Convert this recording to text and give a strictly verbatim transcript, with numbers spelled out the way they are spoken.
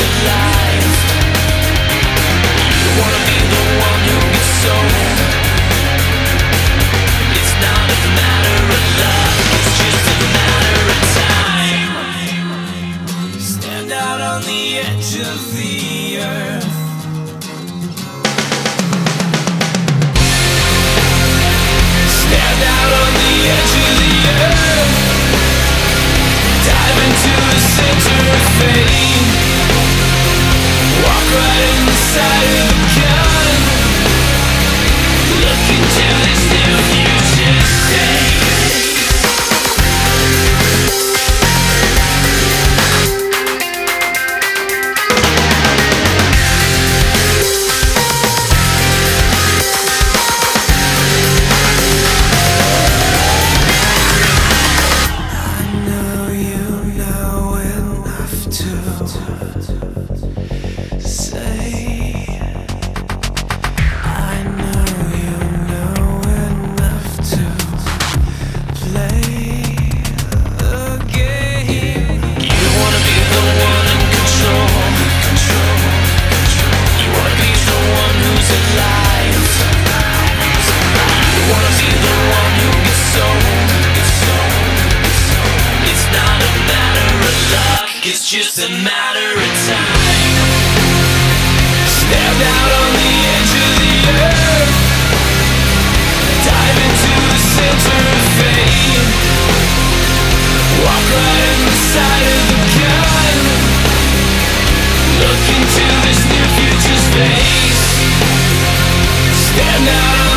alive. You wanna be the one who gets sold. It's not a matter of luck, it's just a matter of time. Stand out on the edge of the earth. Stand out on the edge of the earth. Dive into the center of fame. Walk right inside of the gun. Look into this new future state. It's just a matter of time. Stand out on the edge of the earth. Dive into the center of fame. Walk right inside of the gun. Look into this new future's face. Stand out on